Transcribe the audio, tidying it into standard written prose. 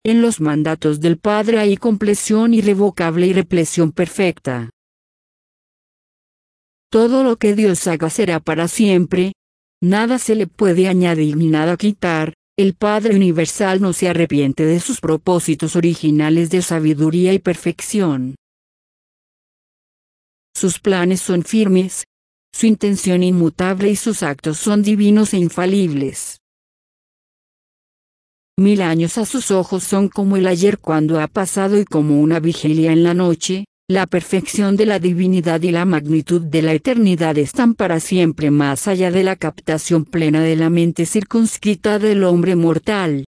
En los mandatos del Padre hay compleción irrevocable y repleción perfecta. Todo lo que Dios haga será para siempre. Nada se le puede añadir ni nada quitar. El Padre Universal no se arrepiente de sus propósitos originales de sabiduría y perfección. Sus planes son firmes, su intención inmutable y sus actos son divinos e infalibles. 1000 años a sus ojos son como el ayer cuando ha pasado y como una vigilia en la noche. La perfección de la divinidad y la magnitud de la eternidad están para siempre más allá de la captación plena de la mente circunscrita del hombre mortal.